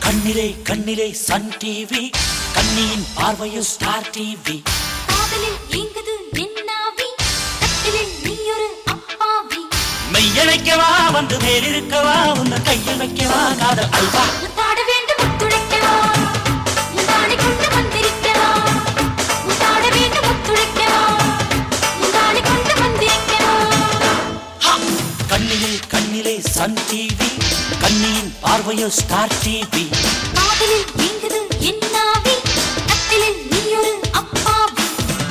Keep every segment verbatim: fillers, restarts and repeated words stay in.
கண்ணிலே கண்ணிலே Sun TV, கண்ணியின் பார்வையோ ஸ்டார் டிவி. காதலில் ஏங்குது என்னாவி, கட்டிலில் நீயொரு அப்பாவி. மெய்யழைக்கவா வந்து மேலிருக்கவா, உன்னை கையில் வைக்கவா காதல் அல்வா. முத்தாட வேண்டும் முத்துடைக்கவா, முந்தானை கொண்டு வந்திருக்கவா. முத்தாட வேண்டும் முத்துடைக்கவா, முந்தானை கொண்டு வந்திருக்கவா. கண்ணிலே கண்ணிலே சன் டிவி, கண்ணியின் பார்வையோ ஸ்டார் டிவி. காதலில் ஏங்குது என்னாவி, கட்டிலில் நீயொரு அப்பாவி.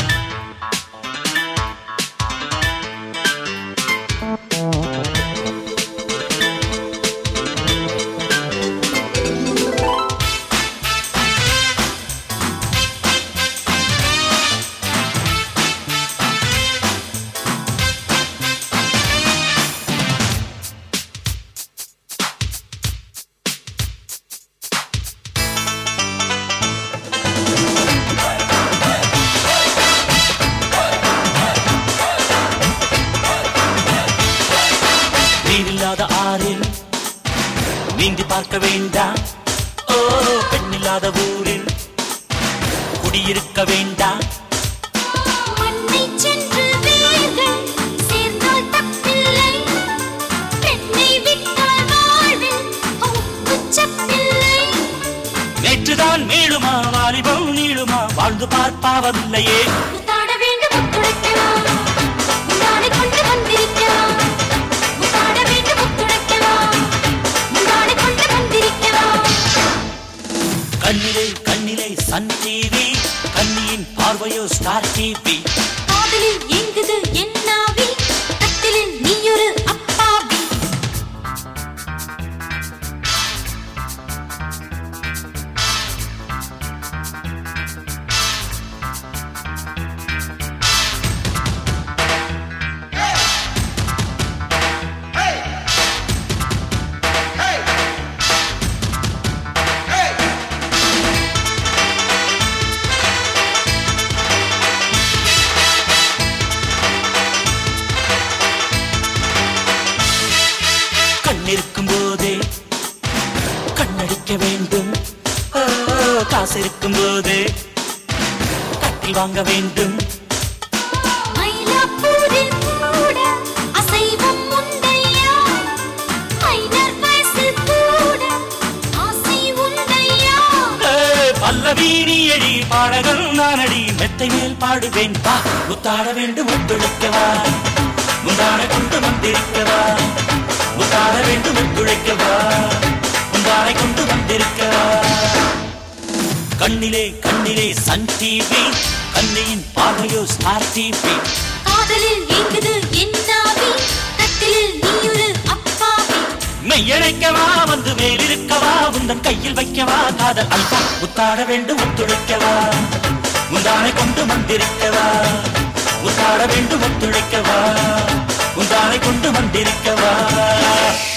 நீரில்லாத ஆறில் நீந்தி பார்க்க வேண்டாம். ஓ, பெண்ணில்லாத ஊரில் குடியிருக்க வேண்டாம். மண்ணை சென்று வேர்கள் சேர்ந்தால் தப்பில்லை, பெண்ணை விட்டால் வாழ்வில் உச்சப்பில்லை. நேற்றுதான் மீளுமா வாலிபம் நீளுமா, வாழ்ந்து பார்ப்பாவதில்லையே. முத்தாட வேண்டும் முத்துடைக்கவா, முந்தானை கொண்டு வந்திருக்கவா. முத்தாட வேண்டும் முத்துடைக்கவா, முந்தானை கொண்டு வந்திருக்கவா. கண்ணிலே கண்ணிலே சன் டிவி, கண்ணியின் பார்வையோ ஸ்டார் டிவி. காதலில் ஏங்குது என்னாவி, கட்டிலில் நீயொரு அப்பாவி. கண்ணிருக்கும் போதே கண்ணடிக்க வேண்டும். ஓ, காசு இருக்கும் போதே கட்டி வாங்க வேண்டும். மயிலாப்பூரில் கூட அசைவம் உண்டையா, மைனர் வயசில் கூட ஆசை உண்டையா. ஏ, பல்லவி நீ எழி பாடகன் நானடி, மெத்தை மேல் பாடுவேன் பா. முத்தாட வேண்டும் ஒத்துழைக்கவா, முந்தான கொண்டு வந்திருக்கவா. முத்தாட வேண்டும் ஒத்துழைக்கவா, முந்தானை கொண்டு வந்திருக்கவா. கண்ணிலே கண்ணிலே சன் டிவி, கண்ணியின் பார்வையோ ஸ்டார் டிவி. காதலில் ஏங்குது என்னாவி, கட்டிலில் நீயொரு அப்பாவி. மெய்யழைக்கவா வந்து மேலிருக்கவா, உந்தன் கையில் வைக்கவா காதல் அல்வா. முத்தாட வேண்டும் ஒத்துழைக்கவா, முந்தானை கொண்டு வந்திருக்கவா. முத்தாட வேண்டும் ஒத்துழைக்கவா, முந்தானை கொண்டு வந்திருக்கவா.